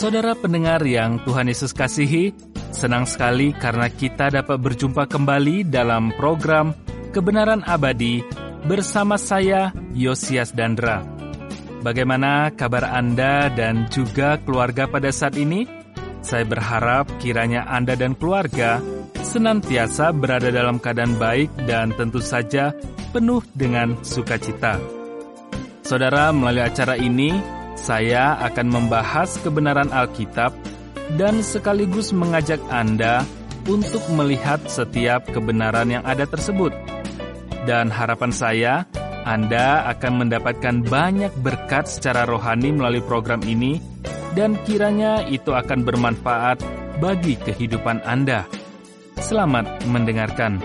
Saudara pendengar yang Tuhan Yesus kasihi, senang sekali karena kita dapat berjumpa kembali dalam program Kebenaran Abadi bersama saya, Yosias Dandra. Bagaimana kabar Anda dan juga keluarga pada saat ini? Saya berharap kiranya Anda dan keluarga senantiasa berada dalam keadaan baik dan tentu saja penuh dengan sukacita. Saudara, melalui acara ini, saya akan membahas kebenaran Alkitab dan sekaligus mengajak Anda untuk melihat setiap kebenaran yang ada tersebut. Dan harapan saya, Anda akan mendapatkan banyak berkat secara rohani melalui program ini, dan kiranya itu akan bermanfaat bagi kehidupan Anda. Selamat mendengarkan.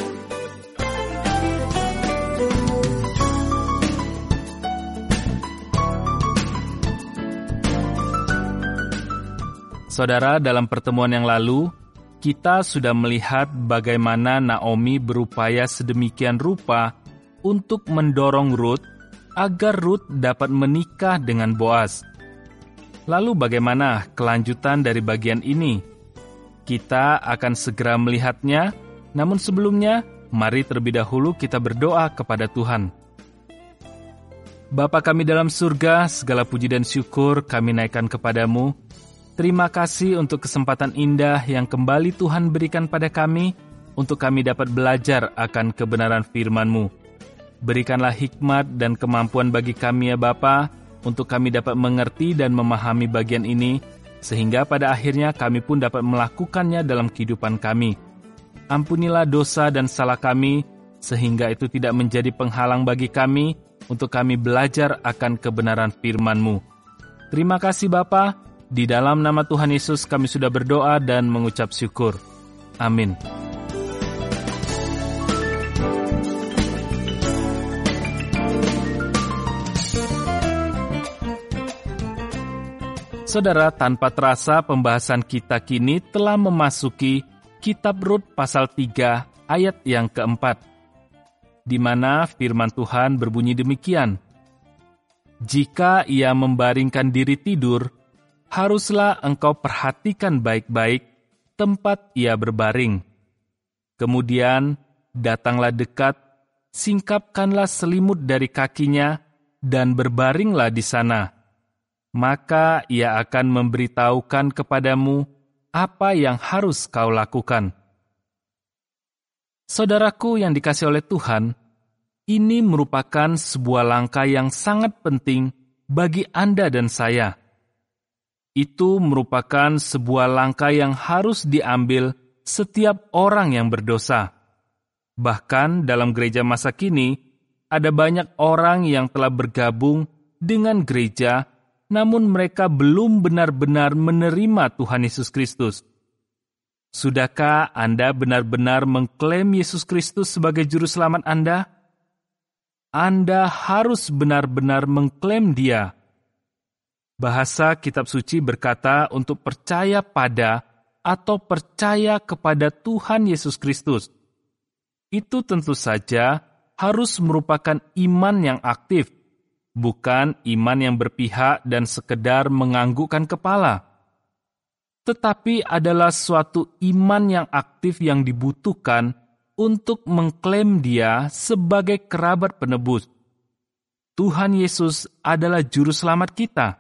Saudara, dalam pertemuan yang lalu, kita sudah melihat bagaimana Naomi berupaya sedemikian rupa untuk mendorong Rut agar Rut dapat menikah dengan Boaz. Lalu bagaimana kelanjutan dari bagian ini? Kita akan segera melihatnya, namun sebelumnya, mari terlebih dahulu kita berdoa kepada Tuhan. Bapa kami dalam surga, segala puji dan syukur kami naikkan kepadamu. Terima kasih untuk kesempatan indah yang kembali Tuhan berikan pada kami, untuk kami dapat belajar akan kebenaran firman-Mu. Berikanlah hikmat dan kemampuan bagi kami ya Bapa, untuk kami dapat mengerti dan memahami bagian ini, sehingga pada akhirnya kami pun dapat melakukannya dalam kehidupan kami. Ampunilah dosa dan salah kami, sehingga itu tidak menjadi penghalang bagi kami, untuk kami belajar akan kebenaran firman-Mu. Terima kasih Bapa. Di dalam nama Tuhan Yesus kami sudah berdoa dan mengucap syukur. Amin. Saudara, tanpa terasa pembahasan kita kini telah memasuki Kitab Rut pasal 3 ayat yang keempat, di mana firman Tuhan berbunyi demikian. Jika ia membaringkan diri tidur, haruslah engkau perhatikan baik-baik tempat ia berbaring. Kemudian datanglah dekat, singkapkanlah selimut dari kakinya, dan berbaringlah di sana. Maka ia akan memberitahukan kepadamu apa yang harus kau lakukan. Saudaraku yang dikasihi oleh Tuhan, ini merupakan sebuah langkah yang sangat penting bagi Anda dan saya. Itu merupakan sebuah langkah yang harus diambil setiap orang yang berdosa. Bahkan dalam gereja masa kini, ada banyak orang yang telah bergabung dengan gereja, namun mereka belum benar-benar menerima Tuhan Yesus Kristus. Sudahkah Anda benar-benar mengklaim Yesus Kristus sebagai juru selamat Anda? Anda harus benar-benar mengklaim Dia. Bahasa Kitab Suci berkata untuk percaya pada atau percaya kepada Tuhan Yesus Kristus. Itu tentu saja harus merupakan iman yang aktif, bukan iman yang berpihak dan sekedar menganggukkan kepala. Tetapi adalah suatu iman yang aktif yang dibutuhkan untuk mengklaim Dia sebagai kerabat penebus. Tuhan Yesus adalah juru selamat kita.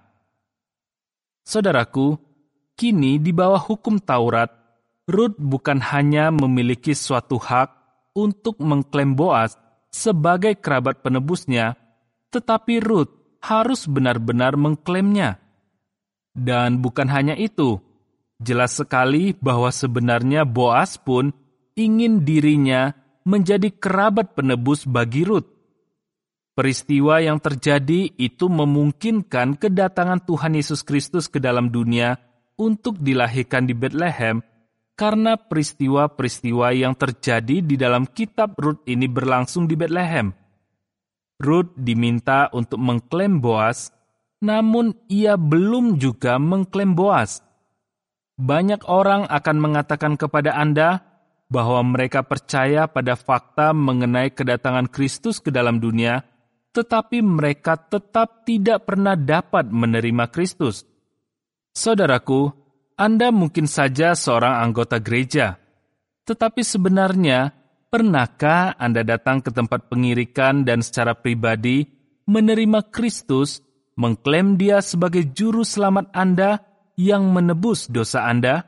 Saudaraku, kini di bawah hukum Taurat, Rut bukan hanya memiliki suatu hak untuk mengklaim Boaz sebagai kerabat penebusnya, tetapi Rut harus benar-benar mengklaimnya. Dan bukan hanya itu, jelas sekali bahwa sebenarnya Boaz pun ingin dirinya menjadi kerabat penebus bagi Rut. Peristiwa yang terjadi itu memungkinkan kedatangan Tuhan Yesus Kristus ke dalam dunia untuk dilahirkan di Bethlehem karena peristiwa-peristiwa yang terjadi di dalam kitab Rut ini berlangsung di Bethlehem. Rut diminta untuk mengklaim Boaz, namun ia belum juga mengklaim Boaz. Banyak orang akan mengatakan kepada Anda bahwa mereka percaya pada fakta mengenai kedatangan Kristus ke dalam dunia, tetapi mereka tetap tidak pernah dapat menerima Kristus. Saudaraku, Anda mungkin saja seorang anggota gereja, tetapi sebenarnya, pernahkah Anda datang ke tempat pengirikan dan secara pribadi menerima Kristus, mengklaim Dia sebagai juru selamat Anda yang menebus dosa Anda?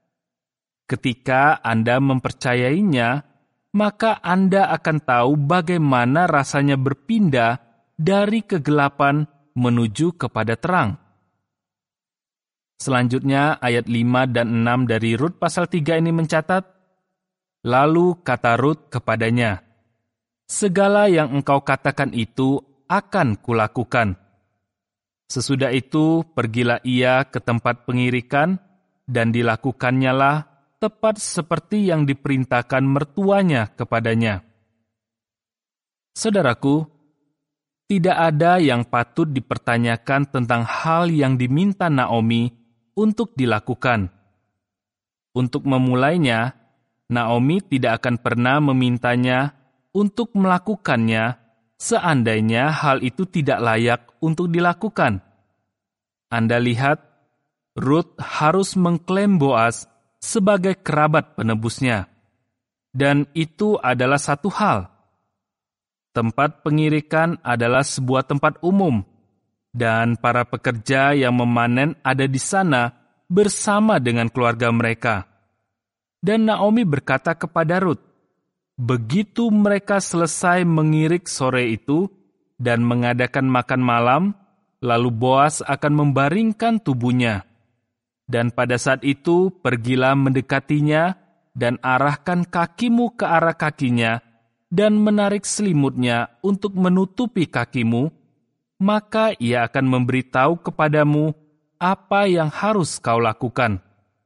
Ketika Anda mempercayainya, maka Anda akan tahu bagaimana rasanya berpindah dari kegelapan menuju kepada terang. Selanjutnya ayat 5 dan 6 dari Rut pasal 3 ini mencatat, lalu kata Rut kepadanya, segala yang engkau katakan itu akan kulakukan. Sesudah itu pergilah ia ke tempat pengirikan dan dilakukannya tepat seperti yang diperintahkan mertuanya kepadanya. Saudaraku, tidak ada yang patut dipertanyakan tentang hal yang diminta Naomi untuk dilakukan. Untuk memulainya, Naomi tidak akan pernah memintanya untuk melakukannya seandainya hal itu tidak layak untuk dilakukan. Anda lihat, Rut harus mengklaim Boaz sebagai kerabat penebusnya. Dan itu adalah satu hal. Tempat pengirikan adalah sebuah tempat umum, dan para pekerja yang memanen ada di sana bersama dengan keluarga mereka. Dan Naomi berkata kepada Rut, begitu mereka selesai mengirik sore itu dan mengadakan makan malam, lalu Boaz akan membaringkan tubuhnya. Dan pada saat itu pergilah mendekatinya dan arahkan kakimu ke arah kakinya dan menarik selimutnya untuk menutupi kakimu, maka ia akan memberitahu kepadamu apa yang harus kau lakukan.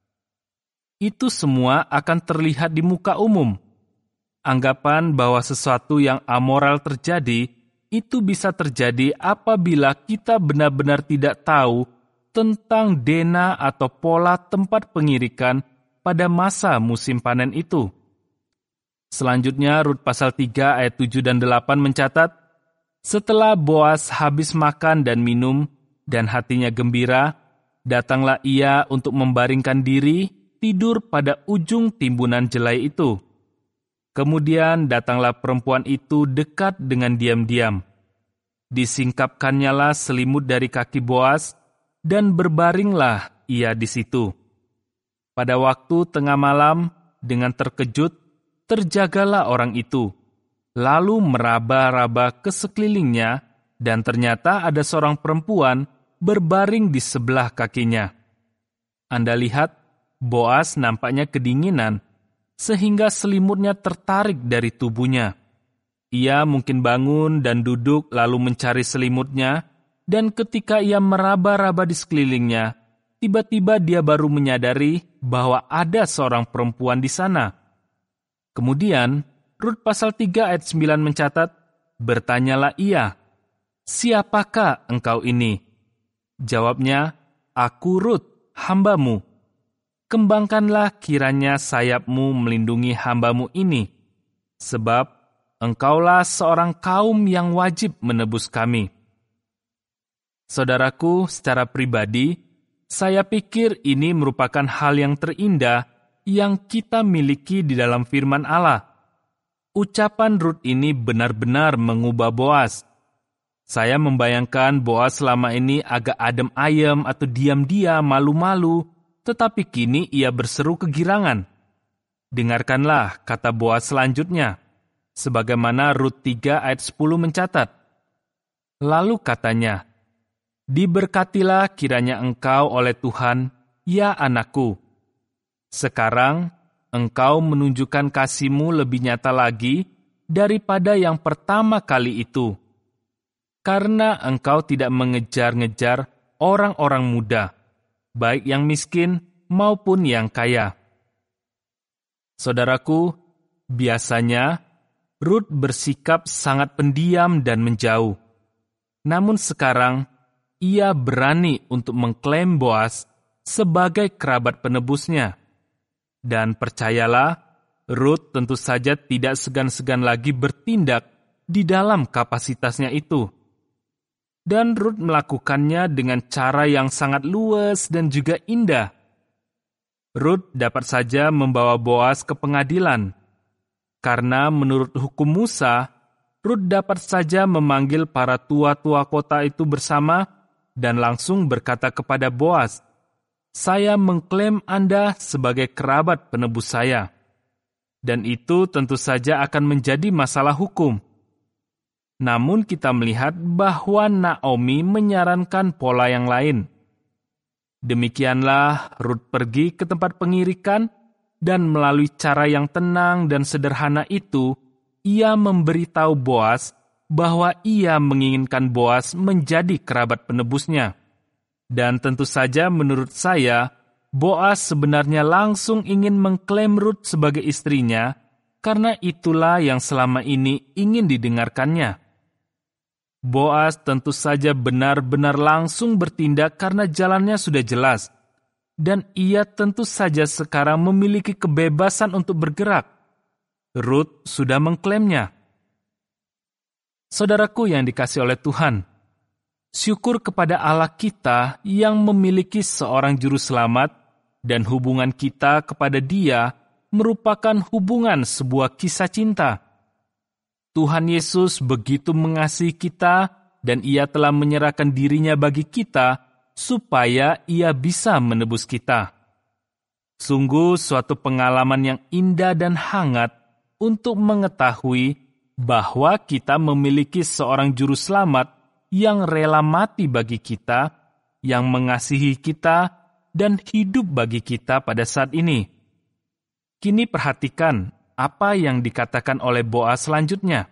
Itu semua akan terlihat di muka umum. Anggapan bahwa sesuatu yang amoral terjadi, itu bisa terjadi apabila kita benar-benar tidak tahu tentang dena atau pola tempat pengirikan pada masa musim panen itu. Selanjutnya, Rut pasal 3 ayat 7 dan 8 mencatat, setelah Boaz habis makan dan minum, dan hatinya gembira, datanglah ia untuk membaringkan diri, tidur pada ujung timbunan jelai itu. Kemudian datanglah perempuan itu dekat dengan diam-diam. Disingkapkannyalah selimut dari kaki Boaz, dan berbaringlah ia di situ. Pada waktu tengah malam, dengan terkejut, terjagalah orang itu, lalu meraba-raba ke sekelilingnya, dan ternyata ada seorang perempuan berbaring di sebelah kakinya. Anda lihat, Boaz nampaknya kedinginan, sehingga selimutnya tertarik dari tubuhnya. Ia mungkin bangun dan duduk lalu mencari selimutnya, dan ketika ia meraba-raba di sekelilingnya, tiba-tiba dia baru menyadari bahwa ada seorang perempuan di sana. Kemudian, Rut pasal 3 ayat 9 mencatat, bertanyalah ia, siapakah engkau ini? Jawabnya, aku Rut, hambamu. Kembangkanlah kiranya sayapmu melindungi hambamu ini, sebab engkaulah seorang kaum yang wajib menebus kami. Saudaraku, secara pribadi, saya pikir ini merupakan hal yang terindah yang kita miliki di dalam firman Allah. Ucapan Rut ini benar-benar mengubah Boaz. Saya membayangkan Boaz selama ini agak adem ayem atau diam-diam malu-malu, tetapi kini ia berseru kegirangan. Dengarkanlah kata Boaz selanjutnya, sebagaimana Rut 3 ayat 10 mencatat. Lalu katanya, diberkatilah kiranya engkau oleh Tuhan, ya anakku. Sekarang engkau menunjukkan kasih-Mu lebih nyata lagi daripada yang pertama kali itu, karena engkau tidak mengejar-ngejar orang-orang muda, baik yang miskin maupun yang kaya. Saudaraku, biasanya Rut bersikap sangat pendiam dan menjauh. Namun sekarang, ia berani untuk mengklaim Boaz sebagai kerabat penebusnya. Dan percayalah, Rut tentu saja tidak segan-segan lagi bertindak di dalam kapasitasnya itu. Dan Rut melakukannya dengan cara yang sangat luas dan juga indah. Rut dapat saja membawa Boas ke pengadilan, karena menurut hukum Musa, Rut dapat saja memanggil para tua-tua kota itu bersama dan langsung berkata kepada Boas, "Saya mengklaim Anda sebagai kerabat penebus saya." Dan itu tentu saja akan menjadi masalah hukum. Namun kita melihat bahwa Naomi menyarankan pola yang lain. Demikianlah Rut pergi ke tempat pengirikan, dan melalui cara yang tenang dan sederhana itu, ia memberitahu Boas bahwa ia menginginkan Boas menjadi kerabat penebusnya. Dan tentu saja menurut saya, Boas sebenarnya langsung ingin mengklaim Rut sebagai istrinya, karena itulah yang selama ini ingin didengarkannya. Boas tentu saja benar-benar langsung bertindak karena jalannya sudah jelas, dan ia tentu saja sekarang memiliki kebebasan untuk bergerak. Rut sudah mengklaimnya. Saudaraku yang dikasihi oleh Tuhan, syukur kepada Allah kita yang memiliki seorang juru selamat, dan hubungan kita kepada Dia merupakan hubungan sebuah kisah cinta. Tuhan Yesus begitu mengasihi kita, dan Ia telah menyerahkan dirinya bagi kita, supaya Ia bisa menebus kita. Sungguh suatu pengalaman yang indah dan hangat untuk mengetahui bahwa kita memiliki seorang juru selamat yang rela mati bagi kita, yang mengasihi kita, dan hidup bagi kita pada saat ini. Kini perhatikan apa yang dikatakan oleh Boas selanjutnya.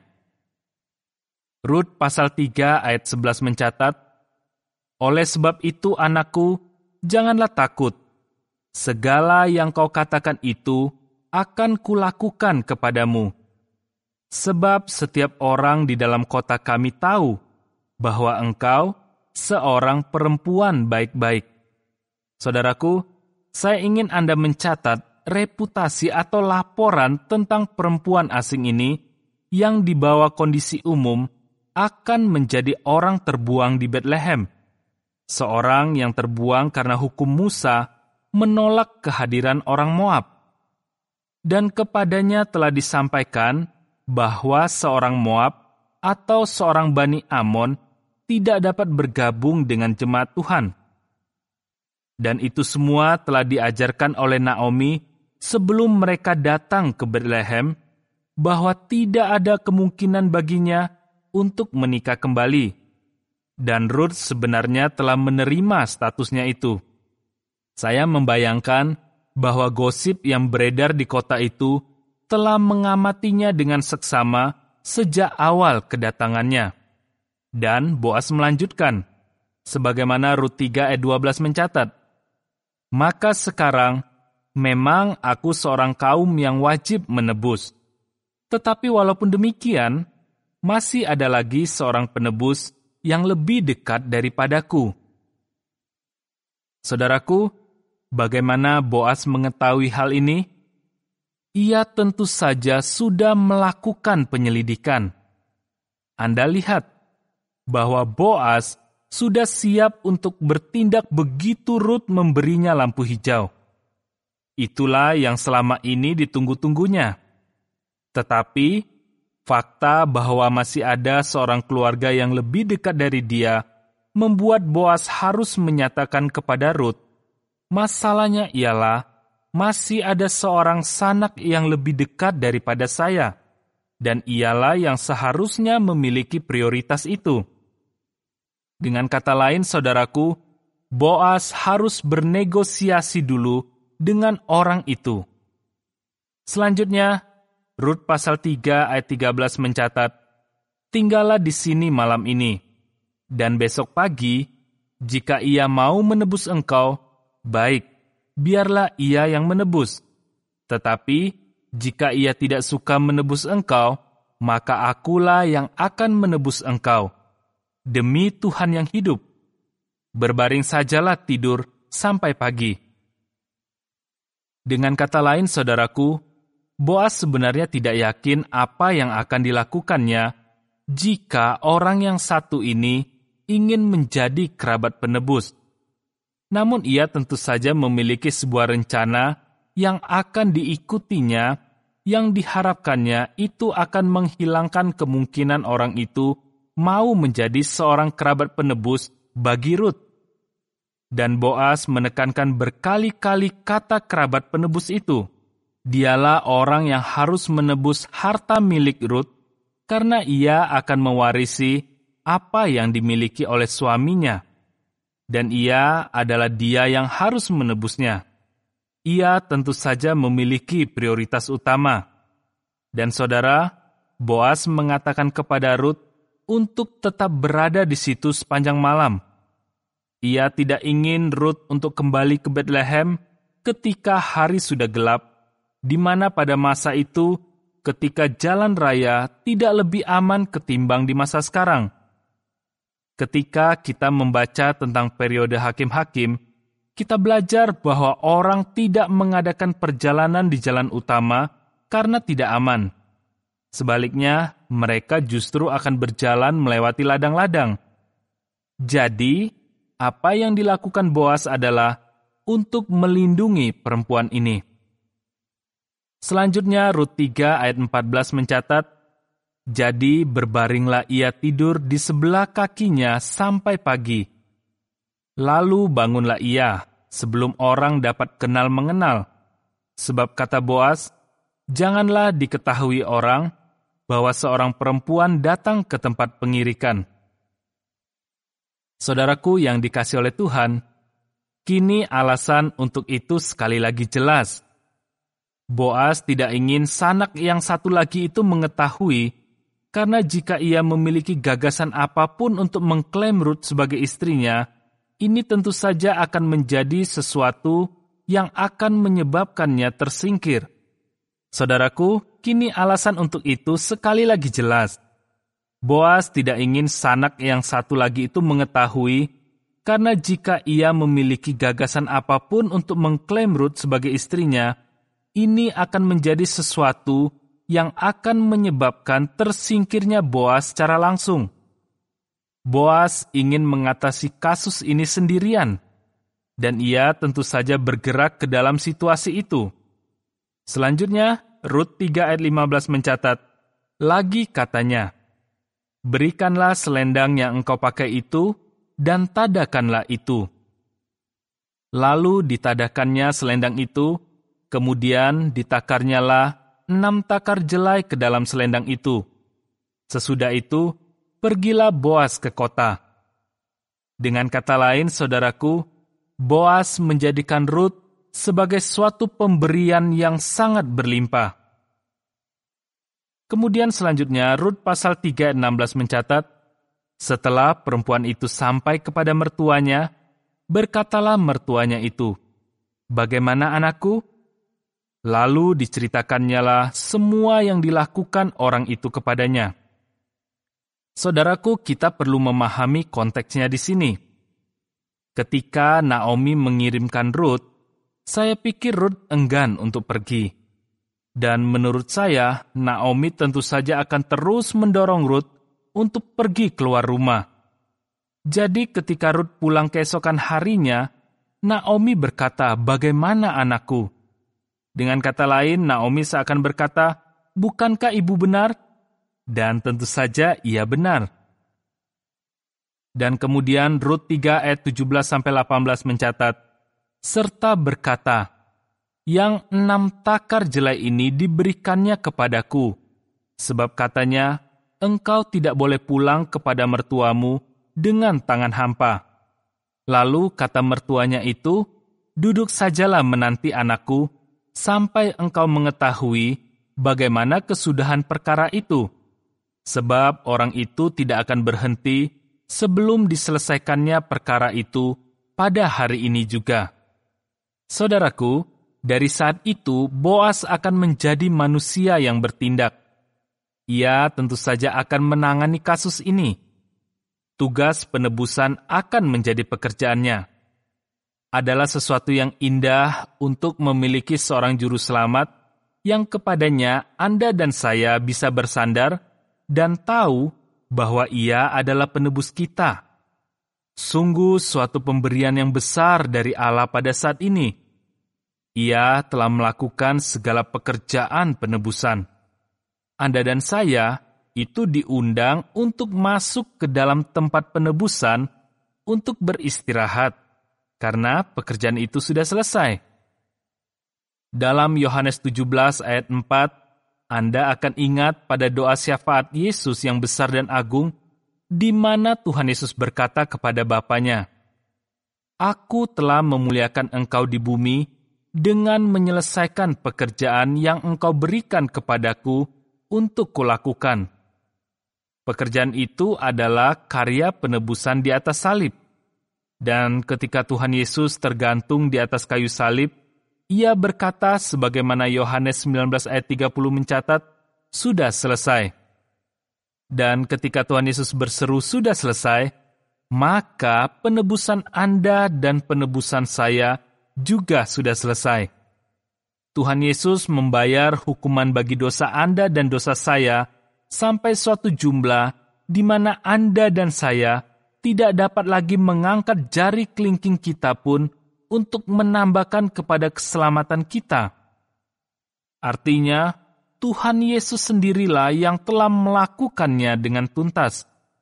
Rut pasal 3 ayat 11 mencatat, "Oleh sebab itu anakku, janganlah takut. Segala yang kau katakan itu akan kulakukan kepadamu. Sebab setiap orang di dalam kota kami tahu bahwa engkau seorang perempuan baik-baik." Saudaraku, saya ingin Anda mencatat reputasi atau laporan tentang perempuan asing ini yang di bawah kondisi umum akan menjadi orang terbuang di Bethlehem. Seorang yang terbuang karena hukum Musa menolak kehadiran orang Moab. Dan kepadanya telah disampaikan bahwa seorang Moab atau seorang Bani Amon tidak dapat bergabung dengan jemaat Tuhan. Dan itu semua telah diajarkan oleh Naomi sebelum mereka datang ke Bethlehem, bahwa tidak ada kemungkinan baginya untuk menikah kembali. Dan Rut sebenarnya telah menerima statusnya itu. Saya membayangkan bahwa gosip yang beredar di kota itu telah mengamatinya dengan seksama sejak awal kedatangannya. Dan Boas melanjutkan, sebagaimana Rut 3 ayat 12 mencatat, "Maka sekarang memang aku seorang kaum yang wajib menebus. Tetapi walaupun demikian, masih ada lagi seorang penebus yang lebih dekat daripadaku." Saudaraku, bagaimana Boas mengetahui hal ini? Ia tentu saja sudah melakukan penyelidikan. Anda lihat bahwa Boas sudah siap untuk bertindak begitu Rut memberinya lampu hijau. Itulah yang selama ini ditunggu-tunggunya. Tetapi, fakta bahwa masih ada seorang keluarga yang lebih dekat dari dia membuat Boas harus menyatakan kepada Rut, masalahnya ialah masih ada seorang sanak yang lebih dekat daripada saya, dan ialah yang seharusnya memiliki prioritas itu. Dengan kata lain, saudaraku, Boas harus bernegosiasi dulu dengan orang itu. Selanjutnya, Rut pasal 3 ayat 13 mencatat, "Tinggallah di sini malam ini, dan besok pagi, jika ia mau menebus engkau, baik, biarlah ia yang menebus. Tetapi, jika ia tidak suka menebus engkau, maka akulah yang akan menebus engkau. Demi Tuhan yang hidup, berbaring sajalah tidur sampai pagi." Dengan kata lain, saudaraku, Boas sebenarnya tidak yakin apa yang akan dilakukannya jika orang yang satu ini ingin menjadi kerabat penebus. Namun ia tentu saja memiliki sebuah rencana yang akan diikutinya, yang diharapkannya itu akan menghilangkan kemungkinan orang itu mau menjadi seorang kerabat penebus bagi Rut. Dan Boas menekankan berkali-kali kata kerabat penebus itu. Dialah orang yang harus menebus harta milik Rut, karena ia akan mewarisi apa yang dimiliki oleh suaminya. Dan ia adalah dia yang harus menebusnya. Ia tentu saja memiliki prioritas utama. Dan saudara, Boas mengatakan kepada Rut untuk tetap berada di situ sepanjang malam. Ia tidak ingin Rut untuk kembali ke Betlehem ketika hari sudah gelap, di mana pada masa itu ketika jalan raya tidak lebih aman ketimbang di masa sekarang. Ketika kita membaca tentang periode hakim-hakim, kita belajar bahwa orang tidak mengadakan perjalanan di jalan utama karena tidak aman. Sebaliknya, mereka justru akan berjalan melewati ladang-ladang. Jadi, apa yang dilakukan Boas adalah untuk melindungi perempuan ini. Selanjutnya, Rut 3 ayat 14 mencatat, "Jadi berbaringlah ia tidur di sebelah kakinya sampai pagi. Lalu bangunlah ia, sebelum orang dapat kenal mengenal. Sebab kata Boas, janganlah diketahui orang bahwa seorang perempuan datang ke tempat pengirikan." Saudaraku yang dikasihi oleh Tuhan, kini alasan untuk itu sekali lagi jelas. Boas tidak ingin sanak yang satu lagi itu mengetahui, karena jika ia memiliki gagasan apapun untuk mengklaim Rut sebagai istrinya, ini tentu saja akan menjadi sesuatu yang akan menyebabkannya tersingkir. Saudaraku, kini alasan untuk itu sekali lagi jelas. Boas tidak ingin sanak yang satu lagi itu mengetahui, karena jika ia memiliki gagasan apapun untuk mengklaim Rut sebagai istrinya, ini akan menjadi sesuatu yang akan menyebabkan tersingkirnya Boas secara langsung. Boas ingin mengatasi kasus ini sendirian, dan ia tentu saja bergerak ke dalam situasi itu. Selanjutnya, Rut 3 ayat 15 mencatat, lagi katanya, "Berikanlah selendang yang engkau pakai itu, dan tadakanlah itu." Lalu ditadakannya selendang itu, kemudian ditakarnyalah 6 takar jelai ke dalam selendang itu. Sesudah itu, pergilah Boas ke kota. Dengan kata lain, saudaraku, Boas menjadikan Rut sebagai suatu pemberian yang sangat berlimpah. Kemudian selanjutnya, Rut pasal 3 ayat 16 mencatat, setelah perempuan itu sampai kepada mertuanya, berkatalah mertuanya itu, "Bagaimana anakku?" Lalu diceritakannya semua yang dilakukan orang itu kepadanya. Saudaraku, kita perlu memahami konteksnya di sini. Ketika Naomi mengirimkan Rut, saya pikir Rut enggan untuk pergi. Dan menurut saya, Naomi tentu saja akan terus mendorong Rut untuk pergi keluar rumah. Jadi ketika Rut pulang keesokan harinya, Naomi berkata, "Bagaimana anakku?" Dengan kata lain, Naomi seakan berkata, "Bukankah ibu benar?" Dan tentu saja ia benar. Dan kemudian Rut 3 ayat 17-18 mencatat, serta berkata, "Yang 6 takar jelai ini diberikannya kepadaku, sebab katanya, engkau tidak boleh pulang kepada mertuamu dengan tangan hampa." Lalu kata mertuanya itu, "Duduk sajalah menanti anakku, sampai engkau mengetahui bagaimana kesudahan perkara itu, sebab orang itu tidak akan berhenti sebelum diselesaikannya perkara itu pada hari ini juga." Saudaraku, dari saat itu Boas akan menjadi manusia yang bertindak. Ia tentu saja akan menangani kasus ini. Tugas penebusan akan menjadi pekerjaannya. Adalah sesuatu yang indah untuk memiliki seorang juru selamat yang kepadanya Anda dan saya bisa bersandar dan tahu bahwa ia adalah penebus kita. Sungguh suatu pemberian yang besar dari Allah pada saat ini. Ia telah melakukan segala pekerjaan penebusan. Anda dan saya itu diundang untuk masuk ke dalam tempat penebusan untuk beristirahat, karena pekerjaan itu sudah selesai. Dalam Yohanes 17 ayat 4, Anda akan ingat pada doa syafaat Yesus yang besar dan agung, di mana Tuhan Yesus berkata kepada Bapanya, "Aku telah memuliakan engkau di bumi dengan menyelesaikan pekerjaan yang engkau berikan kepadaku untuk kulakukan." Pekerjaan itu adalah karya penebusan di atas salib. Dan ketika Tuhan Yesus tergantung di atas kayu salib, Ia berkata sebagaimana Yohanes 19 ayat 30 mencatat, "Sudah selesai." Dan ketika Tuhan Yesus berseru sudah selesai, maka penebusan Anda dan penebusan saya juga sudah selesai. Tuhan Yesus membayar hukuman bagi dosa Anda dan dosa saya sampai suatu jumlah di mana Anda dan saya tidak dapat lagi mengangkat jari kelingking kita pun untuk menambahkan kepada keselamatan kita. Artinya, Tuhan Yesus sendirilah yang telah melakukannya dengan tuntas.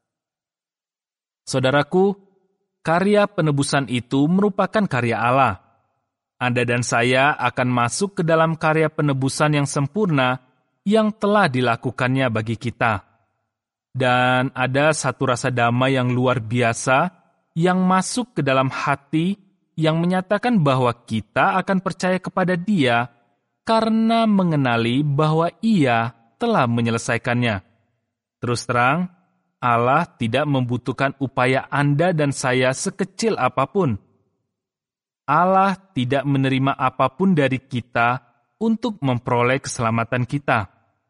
Saudaraku, karya penebusan itu merupakan karya Allah. Anda dan saya akan masuk ke dalam karya penebusan yang sempurna yang telah dilakukannya bagi kita. Dan ada satu rasa damai yang luar biasa yang masuk ke dalam hati yang menyatakan bahwa kita akan percaya kepada Dia karena mengenali bahwa Ia telah menyelesaikannya. Terus terang, Allah tidak membutuhkan upaya Anda dan saya sekecil apapun. Allah tidak menerima apapun dari kita untuk memperoleh keselamatan kita.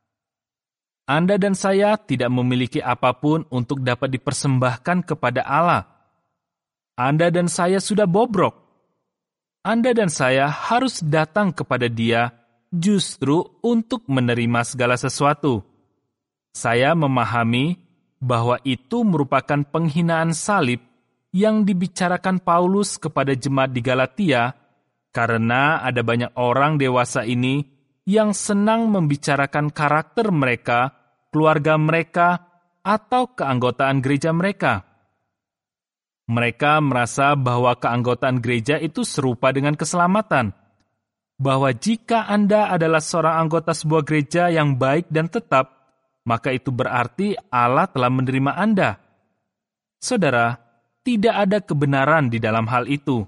Anda dan saya tidak memiliki apapun untuk dapat dipersembahkan kepada Allah. Anda dan saya sudah bobrok. Anda dan saya harus datang kepada Dia justru untuk menerima segala sesuatu. Saya memahami bahwa itu merupakan penghinaan salib yang dibicarakan Paulus kepada jemaat di Galatia, karena ada banyak orang dewasa ini yang senang membicarakan karakter mereka, keluarga mereka, atau keanggotaan gereja mereka. Mereka merasa bahwa keanggotaan gereja itu serupa dengan keselamatan, bahwa jika Anda adalah seorang anggota sebuah gereja yang baik dan tetap, maka itu berarti Allah telah menerima Anda. Saudara, tidak ada kebenaran di dalam hal itu.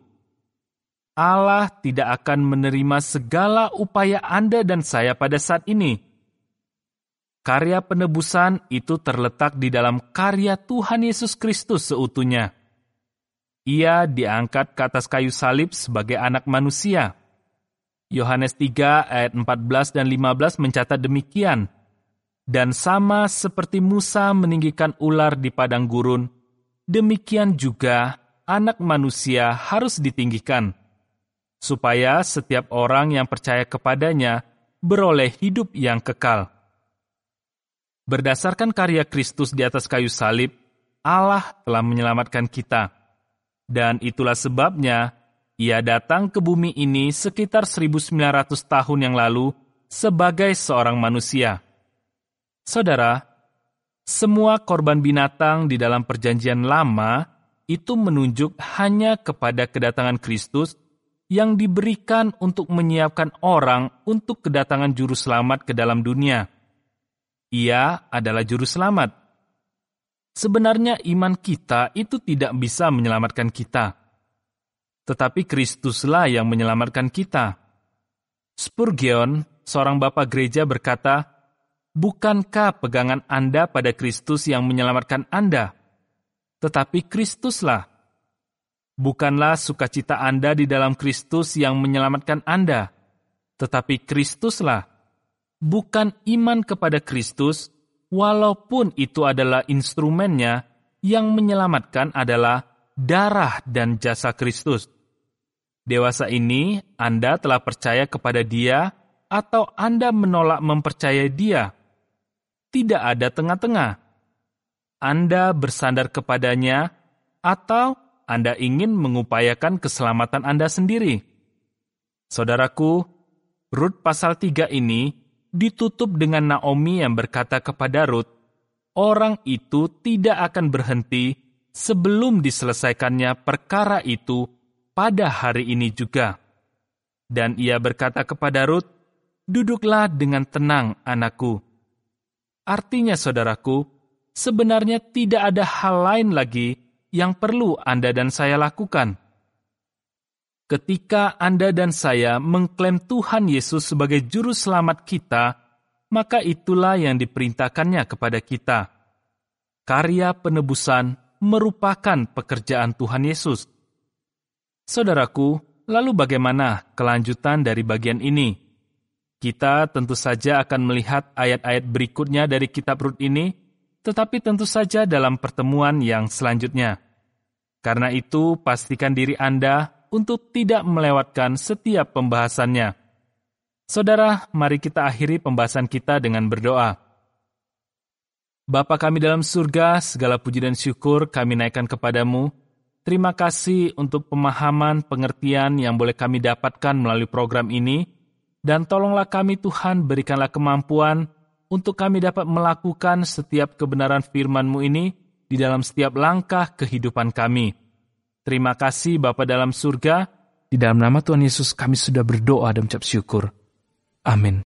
Allah tidak akan menerima segala upaya Anda dan saya pada saat ini. Karya penebusan itu terletak di dalam karya Tuhan Yesus Kristus seutuhnya. Ia diangkat ke atas kayu salib sebagai anak manusia. Yohanes 3 ayat 14 dan 15 mencatat demikian. Dan sama seperti Musa meninggikan ular di padang gurun, demikian juga anak manusia harus ditinggikan, supaya setiap orang yang percaya kepadanya beroleh hidup yang kekal. Berdasarkan karya Kristus di atas kayu salib, Allah telah menyelamatkan kita. Dan itulah sebabnya Ia datang ke bumi ini sekitar 1900 tahun yang lalu sebagai seorang manusia. Saudara, semua korban binatang di dalam perjanjian lama itu menunjuk hanya kepada kedatangan Kristus yang diberikan untuk menyiapkan orang untuk kedatangan juru selamat ke dalam dunia. Ia adalah juru selamat. Sebenarnya iman kita itu tidak bisa menyelamatkan kita. Tetapi Kristuslah yang menyelamatkan kita. Spurgeon, seorang bapak gereja berkata, "Bukankah pegangan Anda pada Kristus yang menyelamatkan Anda? Tetapi Kristuslah. Bukanlah sukacita Anda di dalam Kristus yang menyelamatkan Anda, tetapi Kristuslah. Bukan iman kepada Kristus, walaupun itu adalah instrumennya, yang menyelamatkan adalah darah dan jasa Kristus." Dewasa ini, Anda telah percaya kepada Dia atau Anda menolak mempercayai Dia. Tidak ada tengah-tengah. Anda bersandar kepadanya atau Anda ingin mengupayakan keselamatan Anda sendiri. Saudaraku, Rut pasal 3 ini ditutup dengan Naomi yang berkata kepada Rut, orang itu tidak akan berhenti sebelum diselesaikannya perkara itu pada hari ini juga. Dan ia berkata kepada Rut, duduklah dengan tenang, anakku. Artinya, saudaraku, sebenarnya tidak ada hal lain lagi yang perlu Anda dan saya lakukan. Ketika Anda dan saya mengklaim Tuhan Yesus sebagai juru selamat kita, maka itulah yang diperintahkannya kepada kita. Karya penebusan merupakan pekerjaan Tuhan Yesus. Saudaraku, lalu bagaimana kelanjutan dari bagian ini? Kita tentu saja akan melihat ayat-ayat berikutnya dari kitab Rut ini, tetapi tentu saja dalam pertemuan yang selanjutnya. Karena itu, pastikan diri Anda untuk tidak melewatkan setiap pembahasannya. Saudara, mari kita akhiri pembahasan kita dengan berdoa. Bapa kami dalam surga, segala puji dan syukur kami naikkan kepadamu. Terima kasih untuk pemahaman, pengertian yang boleh kami dapatkan melalui program ini. Dan tolonglah kami Tuhan, berikanlah kemampuan untuk kami dapat melakukan setiap kebenaran firman-Mu ini di dalam setiap langkah kehidupan kami. Terima kasih Bapa dalam surga, di dalam nama Tuhan Yesus kami sudah berdoa dan mengucap syukur. Amin.